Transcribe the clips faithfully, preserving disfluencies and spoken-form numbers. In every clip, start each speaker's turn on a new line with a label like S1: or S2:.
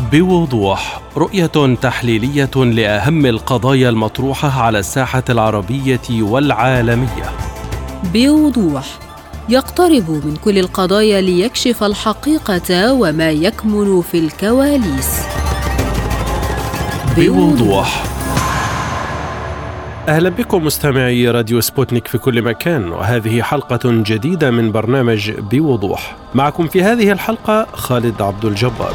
S1: بوضوح، رؤية تحليلية لأهم القضايا المطروحة على الساحة العربية والعالمية.
S2: بوضوح، يقترب من كل القضايا ليكشف الحقيقة وما يكمن في الكواليس.
S1: بوضوح. أهلا بكم مستمعي راديو سبوتنيك في كل مكان، وهذه حلقة جديدة من برنامج بوضوح. معكم في هذه الحلقة خالد عبد الجبار.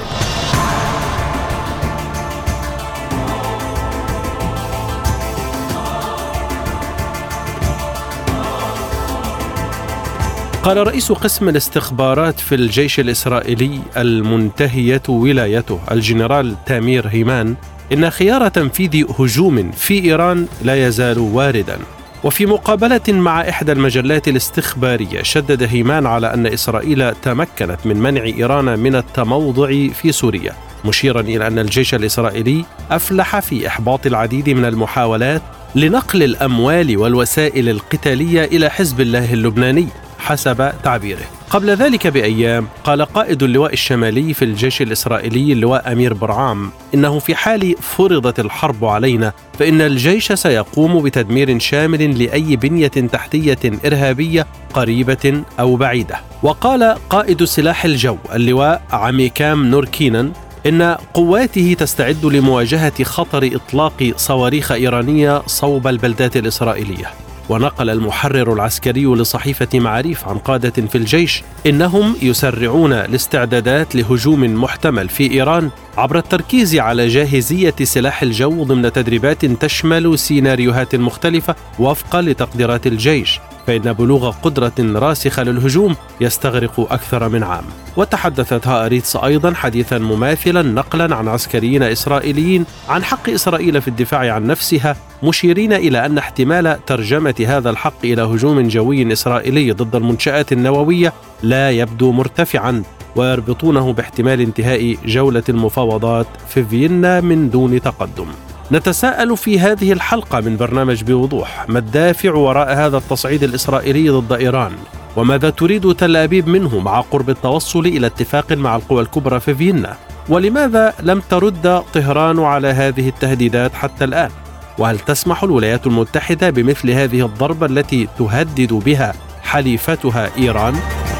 S1: قال رئيس قسم الاستخبارات في الجيش الإسرائيلي المنتهية ولايته الجنرال تامير هيمان إن خيار تنفيذ هجوم في إيران لا يزال وارداً. وفي مقابلة مع إحدى المجلات الاستخبارية شدد هيمان على أن إسرائيل تمكنت من منع إيران من التموضع في سوريا، مشيراً إلى أن الجيش الإسرائيلي أفلح في إحباط العديد من المحاولات لنقل الأموال والوسائل القتالية إلى حزب الله اللبناني حسب تعبيره. قبل ذلك بأيام قال قائد اللواء الشمالي في الجيش الإسرائيلي اللواء أمير برعام إنه في حال فرضت الحرب علينا فإن الجيش سيقوم بتدمير شامل لأي بنية تحتية إرهابية قريبة أو بعيدة. وقال قائد سلاح الجو اللواء عميكام نوركينان إن قواته تستعد لمواجهة خطر إطلاق صواريخ إيرانية صوب البلدات الإسرائيلية. ونقل المحرر العسكري لصحيفة معاريف عن قادة في الجيش إنهم يسرعون الاستعدادات لهجوم محتمل في إيران عبر التركيز على جاهزية سلاح الجو ضمن تدريبات تشمل سيناريوهات مختلفة وفقا لتقديرات الجيش، فإن بلوغ قدرة راسخة للهجوم يستغرق أكثر من عام. وتحدثت هآريتس أيضا حديثا مماثلا نقلا عن عسكريين إسرائيليين عن حق إسرائيل في الدفاع عن نفسها، مشيرين إلى أن احتمال ترجمة هذا الحق إلى هجوم جوي إسرائيلي ضد المنشآت النووية لا يبدو مرتفعا، ويربطونه باحتمال انتهاء جولة المفاوضات في فيينا من دون تقدم. نتساءل في هذه الحلقة من برنامج بوضوح ما الدافع وراء هذا التصعيد الإسرائيلي ضد إيران، وماذا تريد تل أبيب منه مع قرب التوصل إلى اتفاق مع القوى الكبرى في فيينا، ولماذا لم ترد طهران على هذه التهديدات حتى الآن، وهل تسمح الولايات المتحدة بمثل هذه الضربة التي تهدد بها حليفتها إيران؟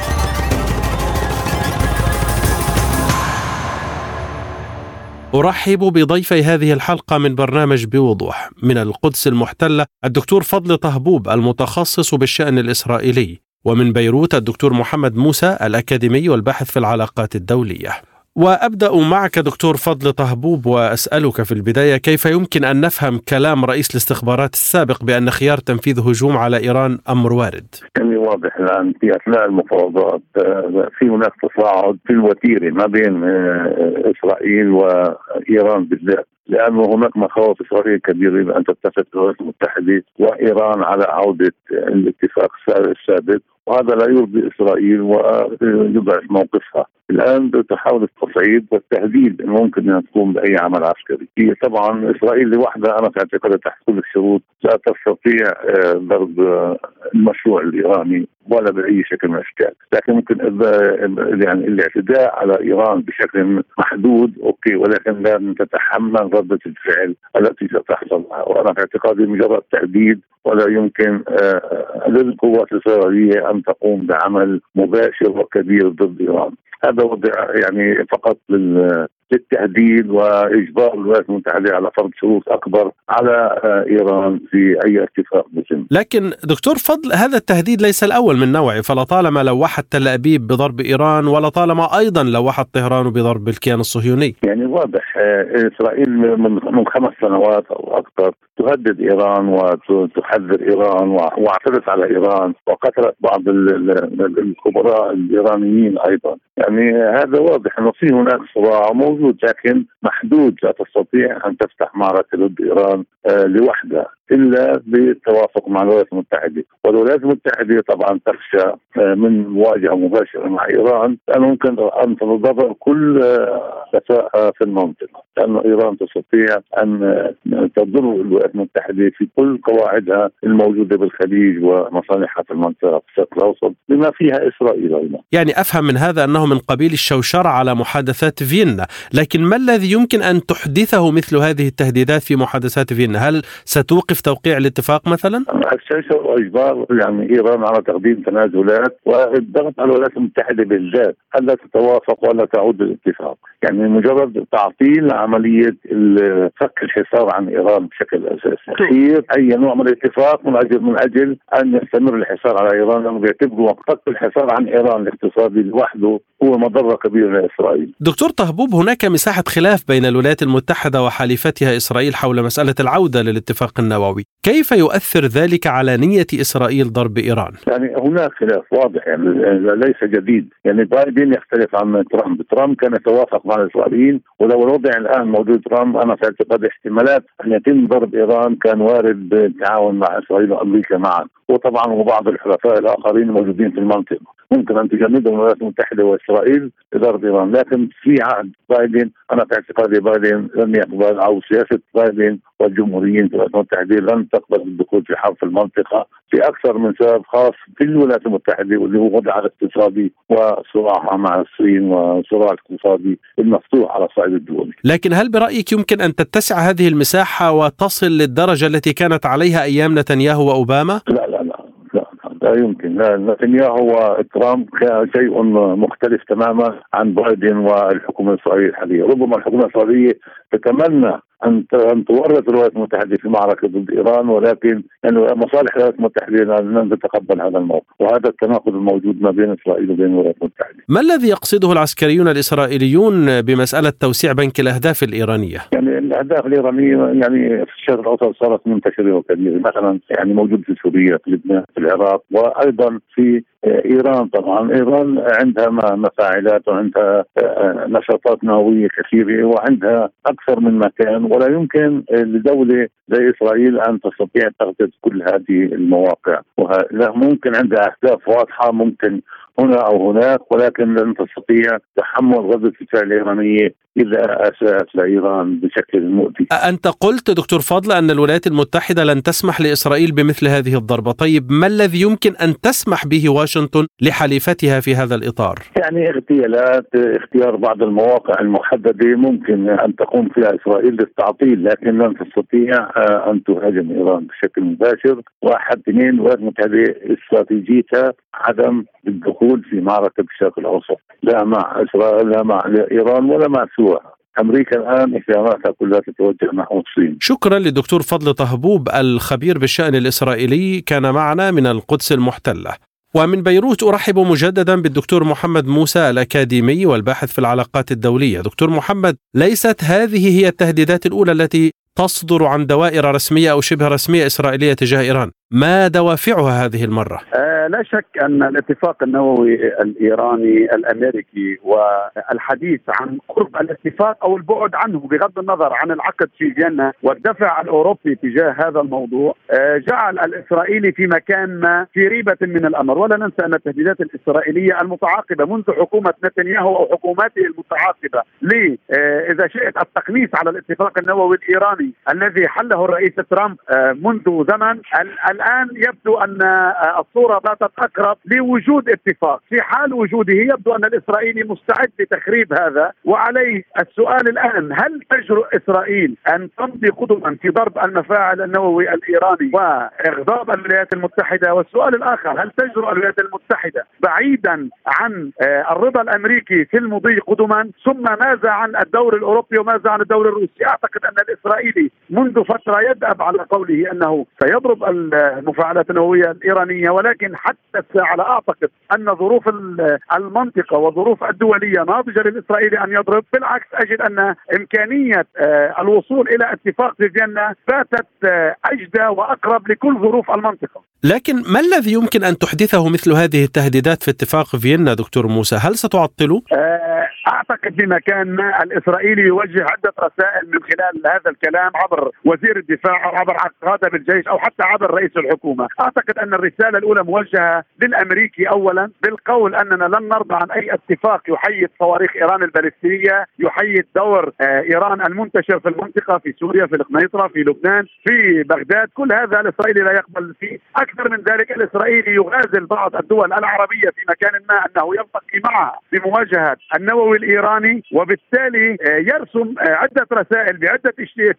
S1: أرحب بضيفي هذه الحلقة من برنامج بوضوح. من القدس المحتلة الدكتور فضل طهبوب المتخصص بالشأن الإسرائيلي، ومن بيروت الدكتور محمد موسى الأكاديمي والباحث في العلاقات الدولية. وأبدأ معك دكتور فضل طهبوب وأسألك في البداية كيف يمكن أن نفهم كلام رئيس الاستخبارات السابق بأن خيار تنفيذ هجوم على إيران أمر وارد؟
S3: يعني واضح الآن في أثناء المفاوضات في هناك تصاعد في الوتيرة ما بين إسرائيل وإيران بالذات، لأنه هناك مخاوف إسرائيلية كبيرة بأن تتفق الولايات المتحدة وإيران على عودة الاتفاق السابق، وهذا لا يرضي إسرائيل ويضعف موقفها. الآن تحاول التصعيد والتهديد أنه ممكن أن تقوم بأي عمل عسكري. هي طبعا إسرائيل لوحدها أنا في اعتقادي تحت كل الشروط لا تستطيع ضرب المشروع الإيراني ولا بأي شكل من الأشكال، لكن ممكن يعني الاعتداء على إيران بشكل محدود أوكي، ولكن لا تتحمل ردة الفعل التي ستحصل. وأنا في اعتقادي مجرد تهديد ولا يمكن للقوات الإسرائيلية أن تقوم بعمل مباشر وكبير ضد إيران. هذا وضع يعني فقط للتهديد وإجبار الولايات المتحدة على فرض شروط أكبر على إيران في أي اتفاق بسن.
S1: لكن دكتور فضل هذا التهديد ليس الأول من نوعه، فلطالما لوحت تل أبيب بضرب إيران ولطالما أيضا لوحت طهران بضرب الكيان الصهيوني.
S3: يعني واضح إسرائيل من خمس سنوات أو أكثر تهدد إيران وتحذر إيران واعتدت على إيران وقتلت بعض الخبراء الإيرانيين أيضا. يعني هذا واضح أنه في هناك صراع موجود لكن محدود، لا تستطيع أن تفتح معركة ضد إيران آه لوحدها إلا بالتوافق مع الولايات المتحدة. والولايات المتحدة طبعا تخشى آه من مواجهة مباشرة مع إيران، لأنه ممكن أن تتضرر كل كفاءة آه في المنطقة، لأن إيران تستطيع أن آه تضر الولايات المتحدة في كل قواعدها الموجودة بالخليج ومصالحها في المنطقة في الشرق الأوسط بما فيها إسرائيل أيضا.
S1: يعني أفهم من هذا أنه من قبيل الشوشرة على محادثات فيينا، لكن ما الذي يمكن أن تحدثه مثل هذه التهديدات في محادثات فيينا؟ هل ستوقف توقيع الاتفاق مثلا؟
S3: الشوشرة وإجبار يعني إيران على تقديم تنازلات والضغط على الولايات المتحدة بالذات ألا تتوافق ولا تعود للاتفاق، يعني مجرد تعطيل عملية فك الحصار عن إيران بشكل أساسي، تغيير أي نوع من الاتفاق من أجل من أجل أن يستمر الحصار على إيران، لأنه بيعتبروا فك الحصار عن إيران الاقتصادي لوحده هو مضرة كبيرة لإسرائيل.
S1: دكتور طهبوب، هناك مساحة خلاف بين الولايات المتحدة وحليفتها إسرائيل حول مسألة العودة للاتفاق النووي، كيف يؤثر ذلك على نية إسرائيل ضرب إيران؟
S3: يعني هناك خلاف واضح، يعني ليس جديد، يعني بايدن يختلف عن ترامب، ترامب كان يتوافق مع الإسرائيليين، ولو الوضع الآن موجود ترامب أنا في اعتقاد احتمالات أن يتم ضرب إيران كان وارد بالتعاون مع إسرائيل وأمريكا معا، وطبعا وبعض الحلفاء الآخرين الموجودين في المنطقة ممكن أن تجندهم الولايات المتحدة وإسرائيل لضرب إيران، لكن في عهد بايدن أنا في اعتقادي بايدن لن يقبل، أو سياسة بايدن والجمهوريين في الولايات المتحدة لن تقبل الدخول في حرب في المنطقة في أكثر من سبب خاص في الولايات المتحدة، واللي هو وضعها الاقتصادي وصراعها مع الصين وصراع الاقتصادي المفتوح على الصعيد الدولي.
S1: لكن هل برأيك يمكن أن تتسع هذه المساحة وتصل للدرجة التي كانت عليها أيام نتنياهو وأوباما؟
S3: لا لا لا لا, لا يمكن. لا نتنياهو وترامب كان شيء مختلف تماما عن بايدن والحكومة الإسرائيلية الحالية. ربما الحكومة الإسرائيلية تتمنى أن تورط الولايات المتحدة في معركة ضد إيران، ولكن يعني مصالح الولايات المتحدة لن تتقبل هذا الموقف، وهذا التناقض الموجود ما بين إسرائيل وبين الولايات المتحدة.
S1: ما الذي يقصده العسكريون الإسرائيليون بمسألة توسيع بنك الأهداف الإيرانية؟
S3: يعني الأهداف الإيرانية يعني في الشرق الأوسط صارت منتشرة وكبيرة، مثلا يعني موجود في سوريا، في لبنان، في العراق، وأيضا في إيران. طبعا إيران عندها مفاعلات وعندها نشاطات نووية كثيرة وعندها أكثر من مكان، ولا يمكن لدولة زي إسرائيل أن تستطيع تغطية كل هذه المواقع، ولا ممكن عندها أهداف واضحة ممكن هنا أو هناك، ولكن لن تستطيع تحمل ردة الفعل الإيرانية إذا أساءت لإيران بشكل مؤذي.
S1: أنت قلت دكتور فضل أن الولايات المتحدة لن تسمح لإسرائيل بمثل هذه الضربة، طيب ما الذي يمكن أن تسمح به واشنطن لحليفتها في هذا الإطار؟
S3: يعني اغتيالات، اختيار بعض المواقع المحددة ممكن أن تقوم فيها إسرائيل للتعطيل، لكن لن تستطيع أن تهاجم إيران بشكل مباشر. واحد اثنين، الولايات المتحدة استراتيجيتها عدم الدخول في معركة الشرق الأوسط، لا مع إسرائيل لا مع إيران ولا مع سوريا. أمريكا الآن اهتماماتها كلها تتوجه نحو الصين.
S1: شكرا للدكتور فضل طهبوب الخبير بالشأن الإسرائيلي، كان معنا من القدس المحتلة. ومن بيروت أرحب مجددا بالدكتور محمد موسى الأكاديمي والباحث في العلاقات الدولية. دكتور محمد، ليست هذه هي التهديدات الأولى التي تصدر عن دوائر رسمية أو شبه رسمية إسرائيلية تجاه إيران، ما دوافعها هذه المرة؟
S4: آه لا شك أن الاتفاق النووي الإيراني الأمريكي والحديث عن قرب الاتفاق أو البعد عنه بغض النظر عن العقد في فيينا والدفع الأوروبي تجاه هذا الموضوع آه جعل الإسرائيلي في مكان ما في ريبة من الأمر. ولا ننسى أن التهديدات الإسرائيلية المتعاقبة منذ حكومة نتنياهو أو حكوماته المتعاقبة لي آه إذا شئت التقنيص على الاتفاق النووي الإيراني الذي حله الرئيس ترامب آه منذ زمن، الآن يبدو أن الصورة باتت أقرب لوجود اتفاق. في حال وجوده يبدو أن الإسرائيلي مستعد لتخريب هذا، وعليه السؤال الآن: هل تجرؤ إسرائيل أن تمضي قدما في ضرب المفاعل النووي الإيراني وإغضاب الولايات المتحدة؟ والسؤال الآخر: هل تجرؤ الولايات المتحدة بعيدا عن الرضا الأمريكي في المضي قدما؟ ثم ماذا عن الدور الأوروبي وماذا عن الدور الروسي؟ أعتقد أن الإسرائيلي منذ فترة يدأب على قوله أنه سيضرب المفاعلات النووية الإيرانية، ولكن حتى الساعة لا أعتقد أن ظروف المنطقة وظروف الدولية ناضجة للإسرائيلي أن يضرب. بالعكس، أجد أن إمكانية الوصول إلى اتفاق في فيينا باتت أجدى وأقرب لكل ظروف المنطقة.
S1: لكن ما الذي يمكن أن تحدثه مثل هذه التهديدات في اتفاق فيينا دكتور موسى؟ هل ستعطله؟
S4: أعتقد أعتقد بمكان ما الإسرائيلي يوجه عدة رسائل من خلال هذا الكلام عبر وزير الدفاع أو عبر قادة بالجيش أو حتى عبر رئيس الحكومة. أعتقد أن الرسالة الأولى موجهة للأمريكي أولا بالقول أننا لن نرضى عن أي اتفاق يحيد صواريخ إيران البالستية، يحيد دور إيران المنتشر في المنطقة، في سوريا، في القنيطرة، في لبنان، في بغداد. كل هذا الإسرائيلي لا يقبل فيه. أكثر من ذلك الإسرائيلي يغازل بعض الدول العربية في مكان ما أنه يلتقي معها بمواجهة النووي الإيراني، وبالتالي يرسم عدة رسائل بعدة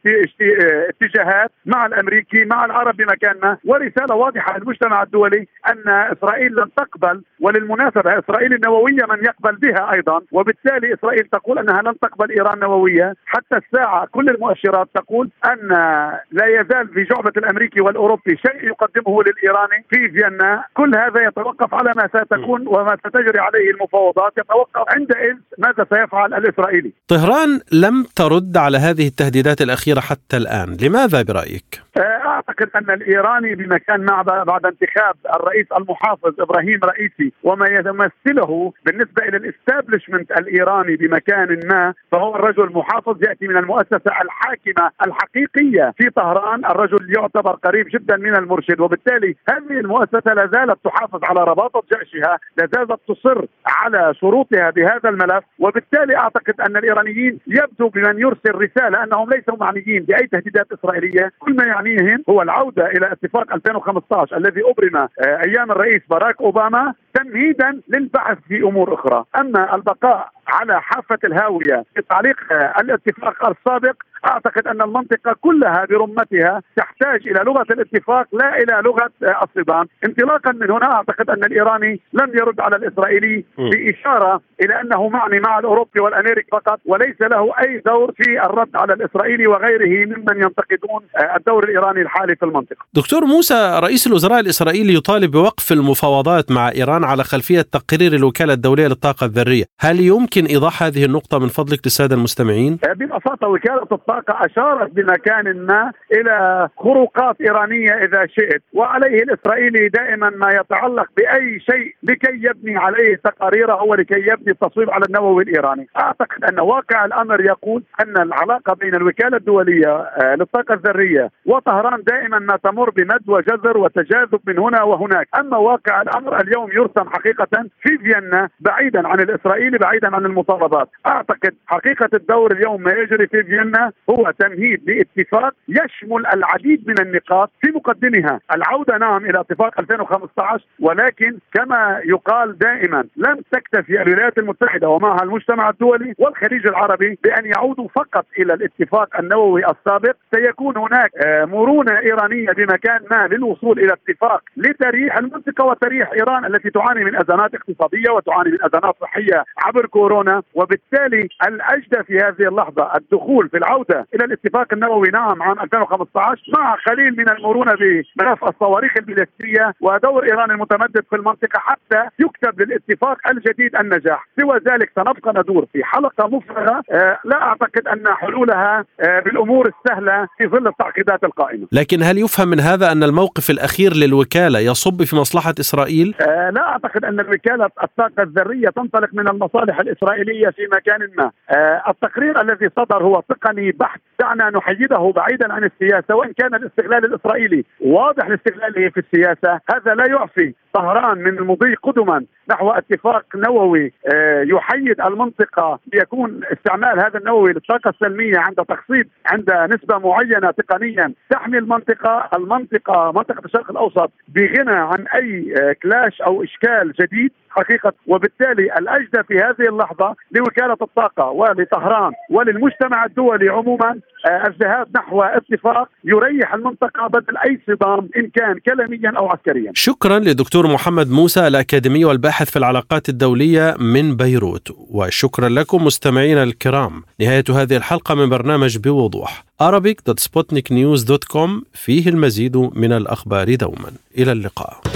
S4: اتجاهات مع الأمريكي مع العرب بمكان ما، ورسالة واضحة للمجتمع الدولي أن إسرائيل لن تقبل. وللمناسبة إسرائيل النووية من يقبل بها أيضا، وبالتالي إسرائيل تقول أنها لن تقبل إيران نووية. حتى الساعة كل المؤشرات تقول أن لا يزال في جعبة الأمريكي والأوروبي شيء يقدمه للإيراني في فيينا. كل هذا يتوقف على ما ستكون وما ستجري عليه المفاوضات، يتوقف عندئذ ماذا سيفعل الإسرائيلي.
S1: طهران لم ترد على هذه التهديدات الأخيرة حتى الآن، لماذا برأيك؟
S4: أعتقد أن الإيراني بمكان ما بعد انتخاب الرئيس المحافظ إبراهيم رئيسي وما يمثله بالنسبة إلى الاستابلشمنت الإيراني بمكان ما، فهو الرجل محافظ يأتي من المؤسسة الحاكمة الحقيقية في طهران. الرجل يعتبر قريب جدا من المرشد، وبالتالي هذه المؤسسة لا زالت تحافظ على رباطة جيشها، لا زالت تصر على شروطها بهذا الملف. وبالتالي أعتقد أن الإيرانيين يبدو بمن يرسل رسالة أنهم ليسوا معنيين بأي تهديدات إسرائيلية، كل ما يعنيهم هو العودة إلى اتفاق ألفين وخمسة عشر الذي أبرم أيام الرئيس باراك أوباما تمهيدا للبحث في أمور أخرى. أما البقاء على حافة الهاوية بتعليق الاتفاق السابق، أعتقد أن المنطقة كلها برمتها تحتاج إلى لغة الاتفاق لا إلى لغة الصدام. انطلاقا من هنا أعتقد أن الإيراني لم يرد على الإسرائيلي بإشارة إلى أنه معني مع الأوروبي والأمريكي فقط، وليس له أي دور في الرد على الإسرائيلي وغيره ممن ينتقدون الدور الإيراني الحالي في المنطقة.
S1: دكتور موسى، رئيس الوزراء الإسرائيلي يطالب بوقف المفاوضات مع إيران على خلفية تقرير الوكالة الدولية للطاقة الذرية. هل يمكن إيضاح هذه النقطة من فضلك للسادة المستمعين؟
S4: ببساطة وكالة الطاقة أشارت بمكان ما إلى خروقات إيرانية إذا شئت، وعليه الإسرائيلي دائما ما يتعلق بأي شيء لكي يبني عليه تقاريره ولكي يبني التصويب على النووي الإيراني. أعتقد أن واقع الأمر يقول أن العلاقة بين الوكالة الدولية للطاقة الذرية وطهران دائما ما تمر بمد وجزر وتجاذب من هنا وهناك. أما واقع الأمر اليوم يرسم حقيقة في فيينا بعيدا عن الإسرائيلي، بعيدا عن المطالبات. أعتقد حقيقة الدور اليوم ما يجري في فيينا هو تمهيد لاتفاق يشمل العديد من النقاط، في مقدمها العودة نعم إلى اتفاق ألفين وخمسة عشر، ولكن كما يقال دائما لم تكتفي الولايات المتحدة ومعها المجتمع الدولي والخليج العربي بأن يعودوا فقط إلى الاتفاق النووي السابق. سيكون هناك مرونة إيرانية بمكان ما للوصول إلى اتفاق لتريح المنطقة وتريح إيران التي تعاني من أزمات اقتصادية وتعاني من أزمات صحية عبر كورونا. وبالتالي الأجدى في هذه اللحظة الدخول في العودة إلى الاتفاق النووي نعم عام ألفين وخمسة عشر مع قليل من المرونة بملف الصواريخ البالستية ودور إيران المتمدد في المنطقة حتى يكتب للاتفاق الجديد النجاح. سوى ذلك سنبقى ندور في حلقة مفرغة آه لا أعتقد أن حلولها آه بالأمور السهلة في ظل التعقيدات القائمة.
S1: لكن هل يفهم من هذا أن الموقف الأخير للوكالة يصب في مصلحة إسرائيل؟
S4: آه لا أعتقد أن الوكالة الطاقة الذرية تنطلق من المصالح الإسرائيلية في مكان ما. آه التقرير الذي صدر هو تقني بحت، دعنا نحيده بعيدا عن السياسة. وإن كان الاستغلال الإسرائيلي واضح لاستغلاله في السياسة، هذا لا يعفي طهران من المضي قدما نحو اتفاق نووي يحيد المنطقة ليكون استعمال هذا النووي للطاقة السلمية عند تخصيب عند نسبة معينة تقنيا تحمي المنطقة المنطقة منطقة الشرق الأوسط بغنى عن أي كلاش أو إشكال جديد حقيقة. وبالتالي الأجدى في هذه اللحظة لوكالة الطاقة ولطهران وللمجتمع الدولي عموما الذهاب نحو اتفاق يريح المنطقة بدل أي صدام إن كان كلاميا أو عسكريا.
S1: شكرا لدكتور محمد موسى الأكاديمي والباحث في العلاقات الدولية من بيروت، وشكرا لكم مستمعينا الكرام. نهاية هذه الحلقة من برنامج بوضوح arabic دوت سبوتنيك نيوز دوت كوم فيه المزيد من الأخبار دوما. إلى اللقاء.